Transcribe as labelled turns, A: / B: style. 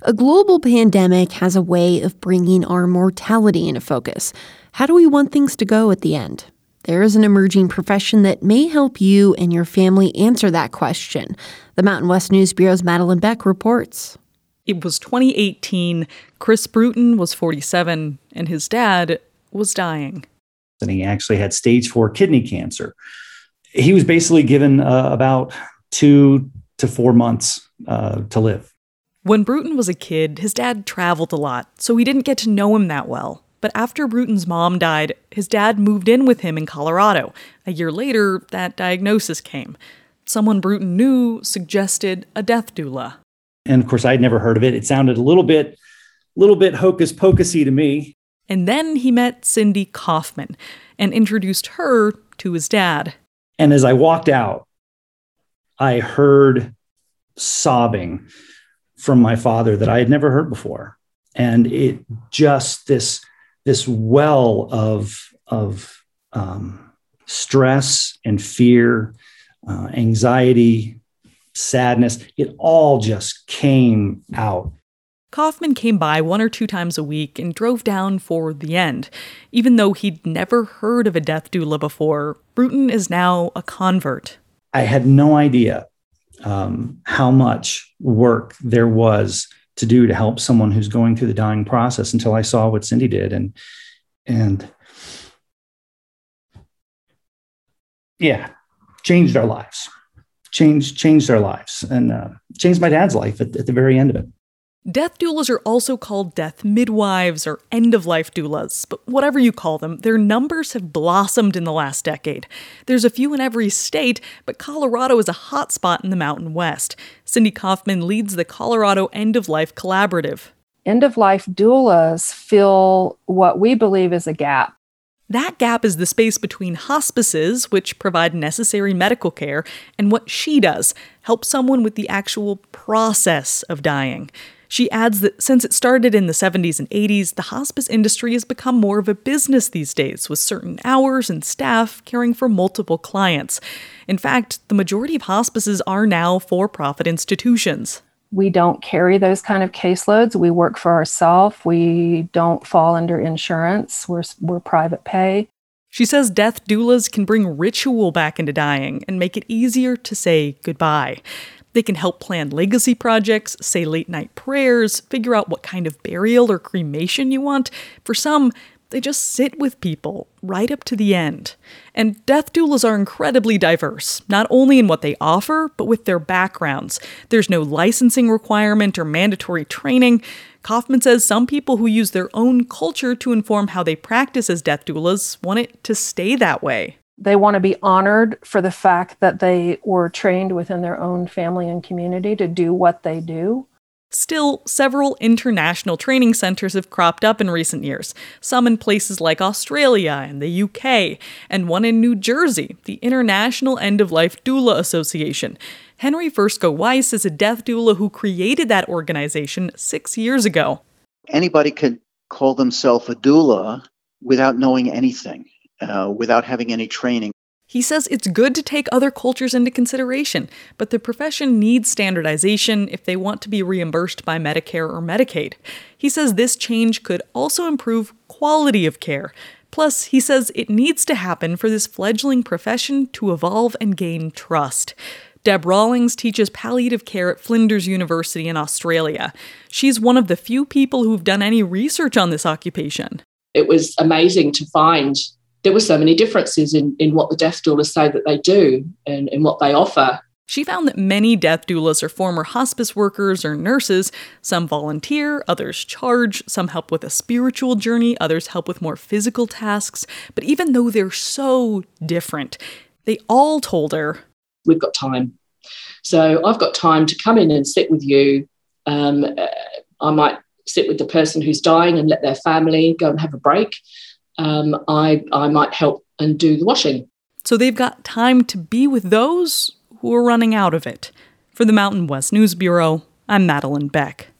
A: A global pandemic has a way of bringing our mortality into focus. How do we want things to go at the end? There is an emerging profession that may help you and your family answer that question. The Mountain West News Bureau's Madeline Beck reports.
B: It was 2018. Chris Bruton was 47, and his dad was dying.
C: And he actually had stage 4 kidney cancer. He was basically given about 2 to 4 months to live.
B: When Bruton was a kid, his dad traveled a lot, so he didn't get to know him that well. But after Bruton's mom died, his dad moved in with him in Colorado. A year later, that diagnosis came. Someone Bruton knew suggested a death doula.
C: And of course, I'd never heard of it. It sounded a little bit hocus pocusy to me.
B: And then he met Cindy Kaufman and introduced her to his dad.
C: And as I walked out, I heard sobbing from my father that I had never heard before. And it just this well of stress and fear, anxiety, sadness, it all just came out.
B: Kaufman came by 1 or 2 times a week and drove down for the end. Even though he'd never heard of a death doula before, Bruton is now a convert.
C: I had no idea how much work there was to do to help someone who's going through the dying process until I saw what Cindy did. And yeah, changed our lives, changed our lives, and changed my dad's life at the very end of it.
B: Death doulas are also called death midwives or end-of-life doulas, but whatever you call them, their numbers have blossomed in the last decade. There's a few in every state, but Colorado is a hot spot in the Mountain West. Cindy Kaufman leads the Colorado End-of-Life Collaborative.
D: End-of-life doulas fill what we believe is a gap.
B: That gap is the space between hospices, which provide necessary medical care, and what she does, help someone with the actual process of dying. She adds that since it started in the 70s and 80s, the hospice industry has become more of a business these days, with certain hours and staff caring for multiple clients. In fact, the majority of hospices are now for-profit institutions.
D: We don't carry those kind of caseloads. We work for ourselves. We don't fall under insurance. We're private pay.
B: She says death doulas can bring ritual back into dying and make it easier to say goodbye. They can help plan legacy projects, say late-night prayers, figure out what kind of burial or cremation you want. For some, they just sit with people right up to the end. And death doulas are incredibly diverse, not only in what they offer, but with their backgrounds. There's no licensing requirement or mandatory training. Kaufman says some people who use their own culture to inform how they practice as death doulas want it to stay that way.
D: They want to be honored for the fact that they were trained within their own family and community to do what they do.
B: Still, several international training centers have cropped up in recent years, some in places like Australia and the UK, and one in New Jersey, the International End-of-Life Doula Association. Henry Fursko Weiss is a death doula who created that organization 6 years ago.
E: Anybody could call themselves a doula without knowing anything. Without having any training.
B: He says it's good to take other cultures into consideration, but the profession needs standardization if they want to be reimbursed by Medicare or Medicaid. He says this change could also improve quality of care. Plus, he says it needs to happen for this fledgling profession to evolve and gain trust. Deb Rawlings teaches palliative care at Flinders University in Australia. She's one of the few people who've done any research on this occupation.
F: It was amazing to find there were so many differences in what the death doulas say that they do and what they offer.
B: She found that many death doulas are former hospice workers or nurses. Some volunteer, others charge, some help with a spiritual journey, others help with more physical tasks. But even though they're so different, they all told her,
F: "We've got time. So I've got time to come in and sit with you. I might sit with the person who's dying and let their family go and have a break. I might help and do the washing."
B: So they've got time to be with those who are running out of it. For the Mountain West News Bureau, I'm Madeline Beck.